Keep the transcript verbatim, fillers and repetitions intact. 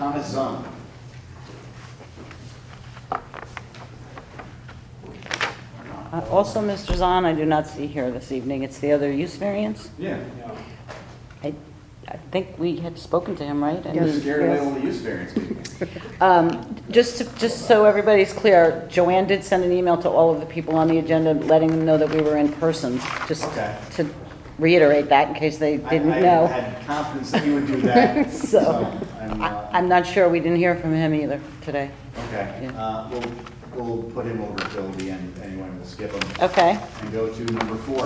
Thomas Zahn. Uh, Also, Mister Zahn, I do not see here this evening. It's the other use variance. Yeah. I, I think we had spoken to him, right? And You're he- scared away all the use variance people. Um, Just, to- just so everybody's clear, Joanne did send an email to all of the people on the agenda, letting them know that we were in person, just Okay. to reiterate that in case they I- didn't I know. had confidence that you would do that. So, I'm, I- uh, I'm not sure, we didn't hear from him either today. Okay, Yeah. uh, we'll, we'll put him over till the end anyway, we'll skip him. Okay, And go to number four,